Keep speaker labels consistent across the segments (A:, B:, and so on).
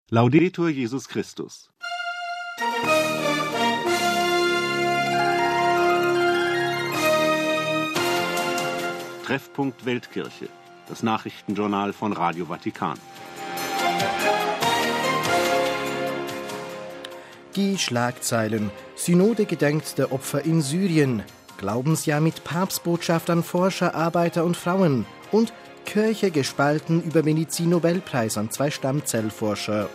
A: Laudetur Jesus Christus. Treffpunkt Weltkirche, das Nachrichtenjournal von Radio Vatikan.
B: Die Schlagzeilen: Synode gedenkt der Opfer in Syrien, Glaubensjahr mit Papstbotschaft an Forscher, Arbeiter und Frauen und Kirche gespalten über Medizin-Nobelpreis an 2 Stammzellforscher.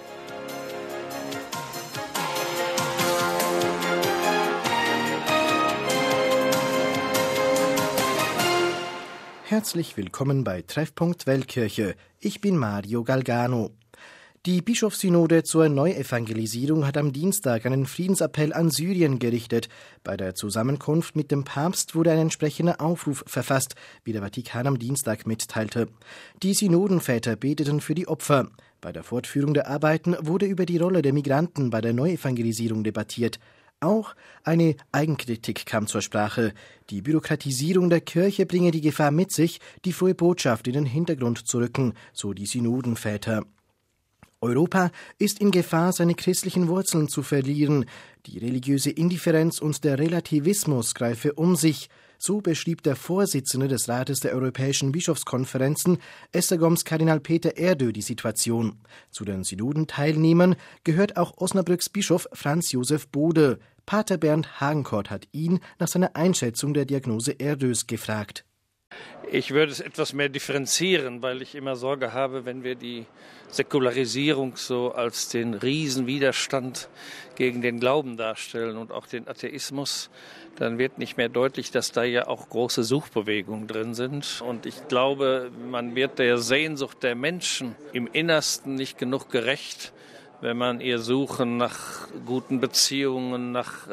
B: Herzlich willkommen bei Treffpunkt Weltkirche. Ich bin Mario Galgano. Die Bischofssynode zur Neuevangelisierung hat am Dienstag einen Friedensappell an Syrien gerichtet. Bei der Zusammenkunft mit dem Papst wurde ein entsprechender Aufruf verfasst, wie der Vatikan am Dienstag mitteilte. Die Synodenväter beteten für die Opfer. Bei der Fortführung der Arbeiten wurde über die Rolle der Migranten bei der Neuevangelisierung debattiert. Auch eine Eigenkritik kam zur Sprache. Die Bürokratisierung der Kirche bringe die Gefahr mit sich, die frohe Botschaft in den Hintergrund zu rücken, so die Synodenväter. Europa ist in Gefahr, seine christlichen Wurzeln zu verlieren. Die religiöse Indifferenz und der Relativismus greife um sich. So beschrieb der Vorsitzende des Rates der Europäischen Bischofskonferenzen, Esztergoms Kardinal Peter Erdő, die Situation. Zu den Synodenteilnehmern gehört auch Osnabrücks Bischof Franz Josef Bode. Pater Bernd Hagenkort hat ihn nach seiner Einschätzung der Diagnose Erdős gefragt.
C: Ich würde es etwas mehr differenzieren, weil ich immer Sorge habe, wenn wir die Säkularisierung so als den Riesenwiderstand gegen den Glauben darstellen und auch den Atheismus, dann wird nicht mehr deutlich, dass da ja auch große Suchbewegungen drin sind. Und ich glaube, man wird der Sehnsucht der Menschen im Innersten nicht genug gerecht, wenn man ihr Suchen nach guten Beziehungen, nach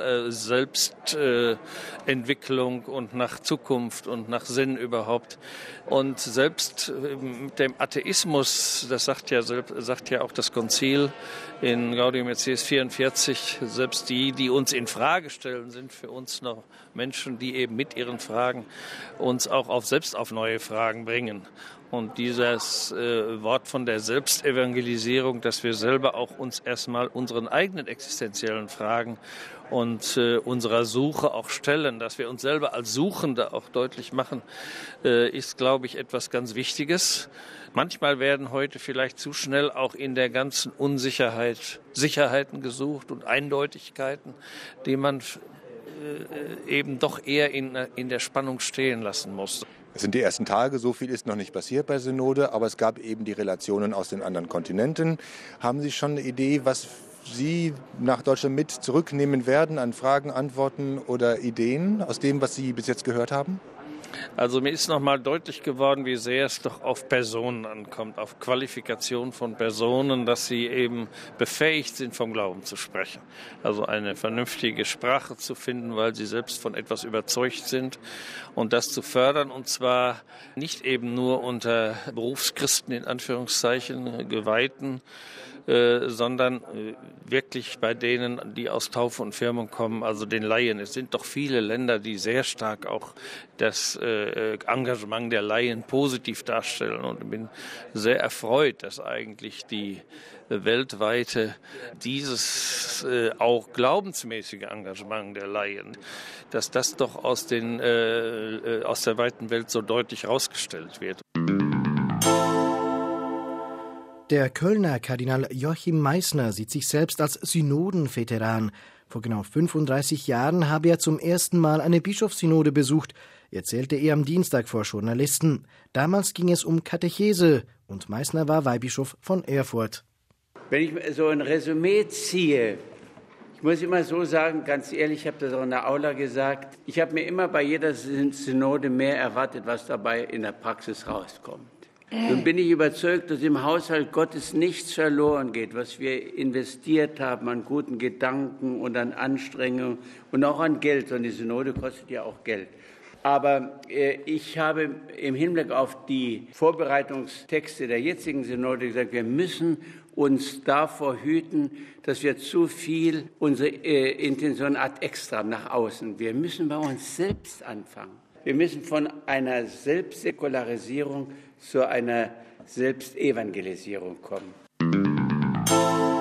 C: Selbstentwicklung und nach Zukunft und nach Sinn überhaupt. Und selbst mit dem Atheismus, das sagt ja auch das Konzil in Gaudium et Spes 44, selbst die uns in Frage stellen, sind für uns noch Menschen, die eben mit ihren Fragen uns auch selbst auf neue Fragen bringen. Und dieses Wort von der Selbstevangelisierung, dass wir selber auch uns erstmal unseren eigenen existenziellen Fragen und unserer Suche auch stellen, dass wir uns selber als Suchende auch deutlich machen, ist, glaube ich, etwas ganz Wichtiges. Manchmal werden heute vielleicht zu schnell auch in der ganzen Unsicherheit Sicherheiten gesucht und Eindeutigkeiten, die man eben doch eher in der Spannung stehen lassen muss.
D: Es sind die ersten Tage, so viel ist noch nicht passiert bei Synode, aber es gab eben die Relationen aus den anderen Kontinenten. Haben Sie schon eine Idee, was Sie nach Deutschland mit zurücknehmen werden an Fragen, Antworten oder Ideen aus dem, was Sie bis jetzt gehört haben?
C: Also mir ist nochmal deutlich geworden, wie sehr es doch auf Personen ankommt, auf Qualifikation von Personen, dass sie eben befähigt sind, vom Glauben zu sprechen. Also eine vernünftige Sprache zu finden, weil sie selbst von etwas überzeugt sind und das zu fördern, und zwar nicht eben nur unter Berufschristen in Anführungszeichen, Geweihten, sondern wirklich bei denen, die aus Taufe und Firmung kommen, also den Laien. Es sind doch viele Länder, die sehr stark auch das Engagement der Laien positiv darstellen, und ich bin sehr erfreut, dass eigentlich die weltweite dieses auch glaubensmäßige Engagement der Laien, dass das doch aus der weiten Welt so deutlich herausgestellt wird.
B: Der Kölner Kardinal Joachim Meissner sieht sich selbst als Synodenveteran. Vor genau 35 Jahren habe er zum ersten Mal eine Bischofssynode besucht, erzählte er am Dienstag vor Journalisten. Damals ging es um Katechese und Meissner war Weihbischof von Erfurt.
E: Wenn ich so ein Resümee ziehe, ich muss immer so sagen, ganz ehrlich, ich habe das auch in der Aula gesagt, ich habe mir immer bei jeder Synode mehr erwartet, was dabei in der Praxis rauskommt. Nun bin ich überzeugt, dass im Haushalt Gottes nichts verloren geht, was wir investiert haben an guten Gedanken und an Anstrengungen und auch an Geld. Und die Synode kostet ja auch Geld. Aber ich habe im Hinblick auf die Vorbereitungstexte der jetzigen Synode gesagt, wir müssen uns davor hüten, dass wir zu viel unsere Intention ad extra nach außen. Wir müssen bei uns selbst anfangen. Wir müssen von einer Selbstsäkularisierung zu einer Selbstevangelisierung kommen.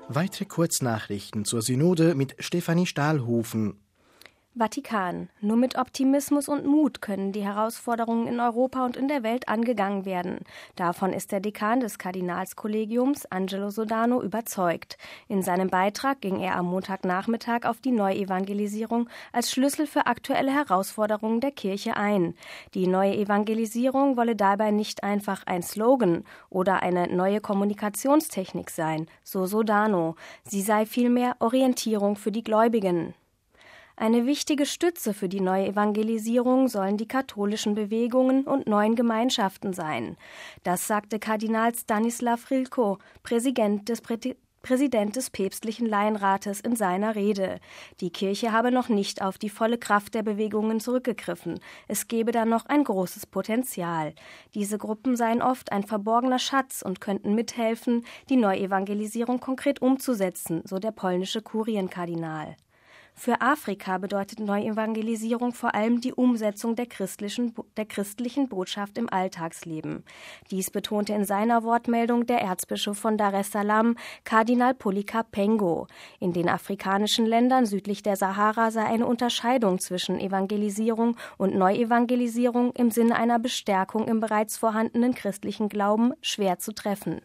B: Weitere Kurznachrichten zur Synode mit Stefanie Stahlhofen.
F: Vatikan. Nur mit Optimismus und Mut können die Herausforderungen in Europa und in der Welt angegangen werden. Davon ist der Dekan des Kardinalskollegiums, Angelo Sodano, überzeugt. In seinem Beitrag ging er am Montagnachmittag auf die Neuevangelisierung als Schlüssel für aktuelle Herausforderungen der Kirche ein. Die neue Evangelisierung wolle dabei nicht einfach ein Slogan oder eine neue Kommunikationstechnik sein, so Sodano. Sie sei vielmehr Orientierung für die Gläubigen. Eine wichtige Stütze für die neue Evangelisierung sollen die katholischen Bewegungen und neuen Gemeinschaften sein. Das sagte Kardinal Stanislav Hrilko, Präsident des päpstlichen Laienrates, in seiner Rede. Die Kirche habe noch nicht auf die volle Kraft der Bewegungen zurückgegriffen. Es gebe da noch ein großes Potenzial. Diese Gruppen seien oft ein verborgener Schatz und könnten mithelfen, die Neuevangelisierung konkret umzusetzen, so der polnische Kurienkardinal. Für Afrika bedeutet Neuevangelisierung vor allem die Umsetzung der christlichen Botschaft im Alltagsleben. Dies betonte in seiner Wortmeldung der Erzbischof von Dar es Salaam, Kardinal Polycarp Pengo. In den afrikanischen Ländern südlich der Sahara sei eine Unterscheidung zwischen Evangelisierung und Neuevangelisierung im Sinne einer Bestärkung im bereits vorhandenen christlichen Glauben schwer zu treffen.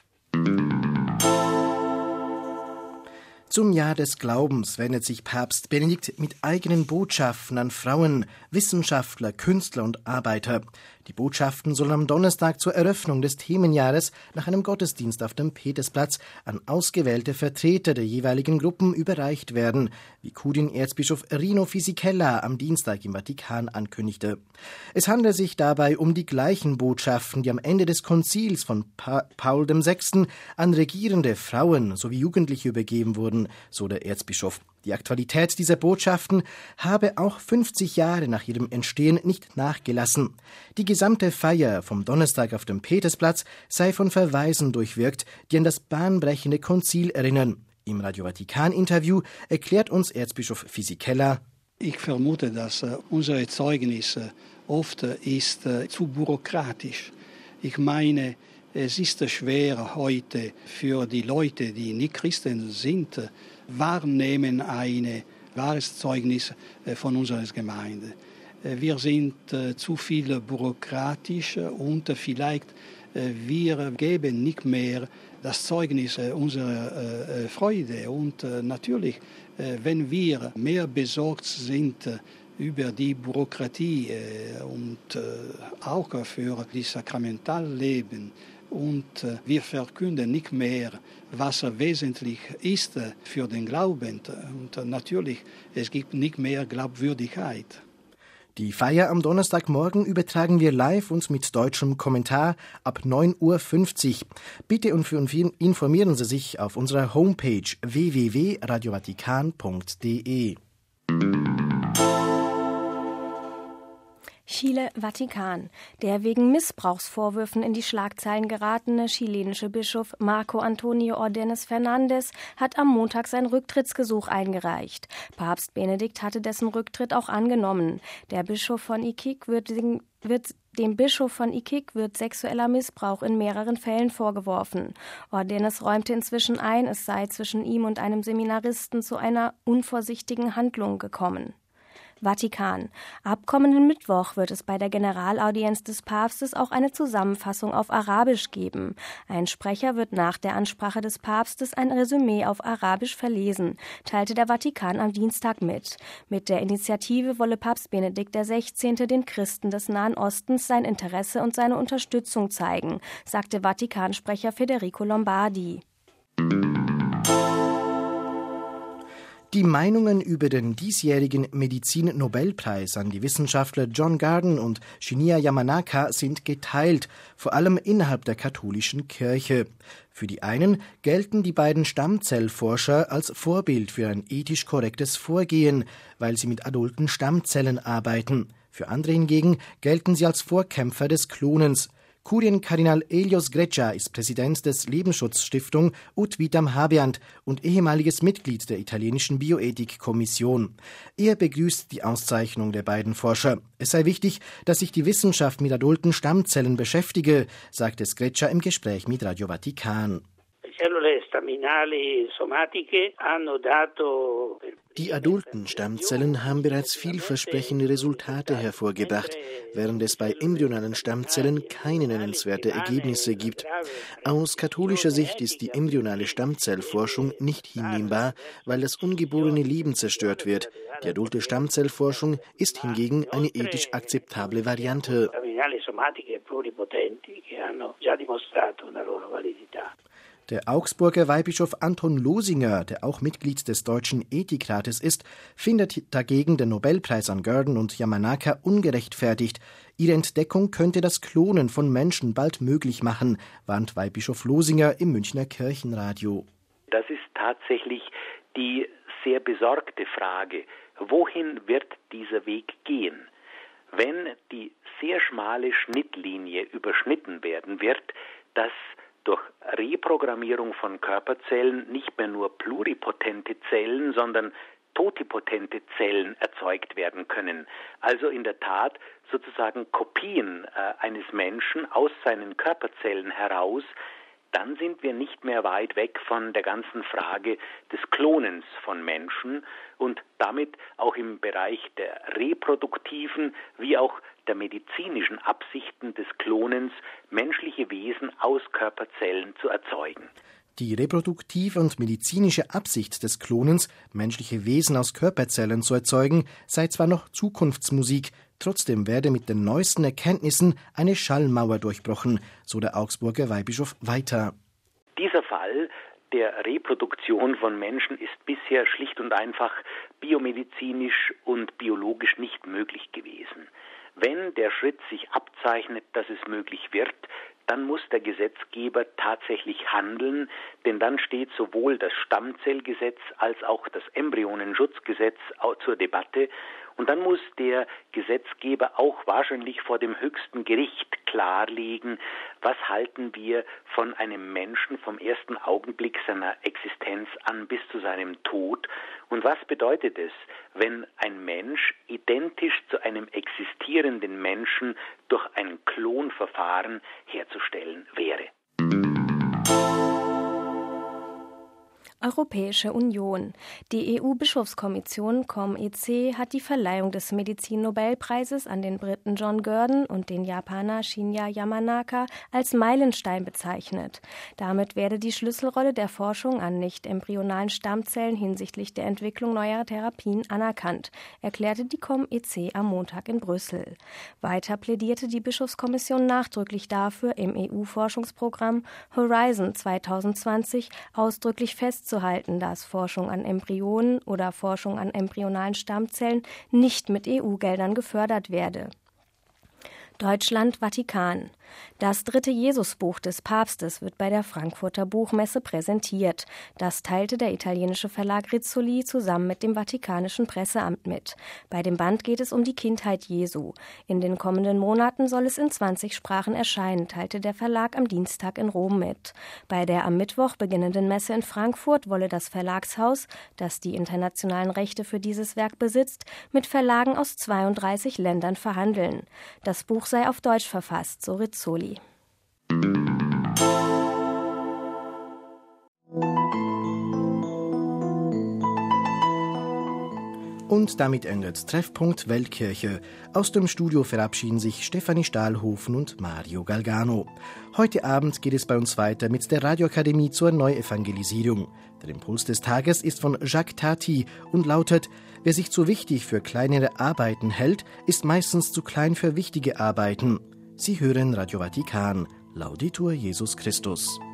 B: Zum Jahr des Glaubens wendet sich Papst Benedikt mit eigenen Botschaften an Frauen, Wissenschaftler, Künstler und Arbeiter. Die Botschaften sollen am Donnerstag zur Eröffnung des Themenjahres nach einem Gottesdienst auf dem Petersplatz an ausgewählte Vertreter der jeweiligen Gruppen überreicht werden, wie Kurienerzbischof Rino Fisichella am Dienstag im Vatikan ankündigte. Es handelt sich dabei um die gleichen Botschaften, die am Ende des Konzils von Paul VI. An regierende Frauen sowie Jugendliche übergeben wurden, so der Erzbischof. Die Aktualität dieser Botschaften habe auch 50 Jahre nach ihrem Entstehen nicht nachgelassen. Die gesamte Feier vom Donnerstag auf dem Petersplatz sei von Verweisen durchwirkt, die an das bahnbrechende Konzil erinnern. Im Radio Vatikan-Interview erklärt uns Erzbischof Fisichella:
G: Ich vermute, dass unsere Zeugnis oft ist zu bürokratisch. Ich meine, es ist schwer heute für die Leute, die nicht Christen sind, wahrnehmen ein wahres Zeugnis von unserer Gemeinde. Wir sind zu viel bürokratisch und vielleicht wir geben nicht mehr das Zeugnis unserer Freude. Und natürlich, wenn wir mehr besorgt sind über die Bürokratie und auch für das Sakramentalleben, und wir verkünden nicht mehr, was wesentlich ist für den Glauben. Und natürlich, es gibt nicht mehr Glaubwürdigkeit.
B: Die Feier am Donnerstagmorgen übertragen wir live und mit deutschem Kommentar ab 9.50 Uhr. Bitte informieren Sie sich auf unserer Homepage www.radiovatikan.de.
F: Chile, Vatikan. Der wegen Missbrauchsvorwürfen in die Schlagzeilen geratene chilenische Bischof Marco Antonio Ordenes Fernández hat am Montag sein Rücktrittsgesuch eingereicht. Papst Benedikt hatte dessen Rücktritt auch angenommen. Dem Bischof von Iquique wird sexueller Missbrauch in mehreren Fällen vorgeworfen. Ordenes räumte inzwischen ein, es sei zwischen ihm und einem Seminaristen zu einer unvorsichtigen Handlung gekommen. Vatikan. Ab kommenden Mittwoch wird es bei der Generalaudienz des Papstes auch eine Zusammenfassung auf Arabisch geben. Ein Sprecher wird nach der Ansprache des Papstes ein Resümee auf Arabisch verlesen, teilte der Vatikan am Dienstag mit. Mit der Initiative wolle Papst Benedikt XVI. Den Christen des Nahen Ostens sein Interesse und seine Unterstützung zeigen, sagte Vatikansprecher Federico Lombardi.
B: Die Meinungen über den diesjährigen Medizin-Nobelpreis an die Wissenschaftler John Gurdon und Shinya Yamanaka sind geteilt, vor allem innerhalb der katholischen Kirche. Für die einen gelten die beiden Stammzellforscher als Vorbild für ein ethisch korrektes Vorgehen, weil sie mit adulten Stammzellen arbeiten. Für andere hingegen gelten sie als Vorkämpfer des Klonens. Kurienkardinal Elios Greccia ist Präsident des Lebensschutzstiftung Ut Vitam Habeant und ehemaliges Mitglied der italienischen Bioethikkommission. Er begrüßt die Auszeichnung der beiden Forscher. Es sei wichtig, dass sich die Wissenschaft mit adulten Stammzellen beschäftige, sagte Greccia im Gespräch mit Radio Vatikan. Die adulten Stammzellen haben bereits vielversprechende Resultate hervorgebracht, während es bei embryonalen Stammzellen keine nennenswerte Ergebnisse gibt. Aus katholischer Sicht ist die embryonale Stammzellforschung nicht hinnehmbar, weil das ungeborene Leben zerstört wird. Die adulte Stammzellforschung ist hingegen eine ethisch akzeptable Variante. Der Augsburger Weihbischof Anton Losinger, der auch Mitglied des Deutschen Ethikrates ist, findet dagegen den Nobelpreis an Gurdon und Yamanaka ungerechtfertigt. Ihre Entdeckung könnte das Klonen von Menschen bald möglich machen, warnt Weihbischof Losinger im Münchner Kirchenradio.
H: Das ist tatsächlich die sehr besorgte Frage. Wohin wird dieser Weg gehen? Wenn die sehr schmale Schnittlinie überschnitten werden wird, dass durch Reprogrammierung von Körperzellen nicht mehr nur pluripotente Zellen, sondern totipotente Zellen erzeugt werden können. Also in der Tat sozusagen Kopien eines Menschen aus seinen Körperzellen heraus, dann sind wir nicht mehr weit weg von der ganzen Frage des Klonens von Menschen und damit auch im Bereich der reproduktiven wie auch der medizinischen Absichten des Klonens, menschliche Wesen aus Körperzellen zu erzeugen.
B: Die reproduktive und medizinische Absicht des Klonens, menschliche Wesen aus Körperzellen zu erzeugen, sei zwar noch Zukunftsmusik, trotzdem werde mit den neuesten Erkenntnissen eine Schallmauer durchbrochen, so der Augsburger Weihbischof weiter.
H: Dieser Fall der Reproduktion von Menschen ist bisher schlicht und einfach biomedizinisch und biologisch nicht möglich gewesen. Wenn der Schritt sich abzeichnet, dass es möglich wird, dann muss der Gesetzgeber tatsächlich handeln, denn dann steht sowohl das Stammzellgesetz als auch das Embryonenschutzgesetz zur Debatte. Und dann muss der Gesetzgeber auch wahrscheinlich vor dem höchsten Gericht klarlegen, was halten wir von einem Menschen vom ersten Augenblick seiner Existenz an bis zu seinem Tod und was bedeutet es, wenn ein Mensch identisch zu einem existierenden Menschen durch ein Klonverfahren herzustellen wäre.
F: Europäische Union. Die EU-Bischofskommission COMEC hat die Verleihung des Medizin-Nobelpreises an den Briten John Gurdon und den Japaner Shinya Yamanaka als Meilenstein bezeichnet. Damit werde die Schlüsselrolle der Forschung an nicht-embryonalen Stammzellen hinsichtlich der Entwicklung neuer Therapien anerkannt, erklärte die COMEC am Montag in Brüssel. Weiter plädierte die Bischofskommission nachdrücklich dafür, im EU-Forschungsprogramm Horizon 2020 ausdrücklich festzuhalten, dass Forschung an Embryonen oder Forschung an embryonalen Stammzellen nicht mit EU-Geldern gefördert werde. Deutschland, Vatikan. Das 3. Jesusbuch des Papstes wird bei der Frankfurter Buchmesse präsentiert. Das teilte der italienische Verlag Rizzoli zusammen mit dem Vatikanischen Presseamt mit. Bei dem Band geht es um die Kindheit Jesu. In den kommenden Monaten soll es in 20 Sprachen erscheinen, teilte der Verlag am Dienstag in Rom mit. Bei der am Mittwoch beginnenden Messe in Frankfurt wolle das Verlagshaus, das die internationalen Rechte für dieses Werk besitzt, mit Verlagen aus 32 Ländern verhandeln. Das Buch sei auf Deutsch verfasst, so Rizzoli.
B: Und damit endet Treffpunkt Weltkirche. Aus dem Studio verabschieden sich Stefanie Stahlhofen und Mario Galgano. Heute Abend geht es bei uns weiter mit der Radioakademie zur Neuevangelisierung. Der Impuls des Tages ist von Jacques Tati und lautet: Wer sich zu wichtig für kleinere Arbeiten hält, ist meistens zu klein für wichtige Arbeiten. Sie hören Radio Vatikan. Laudetur Jesus Christus.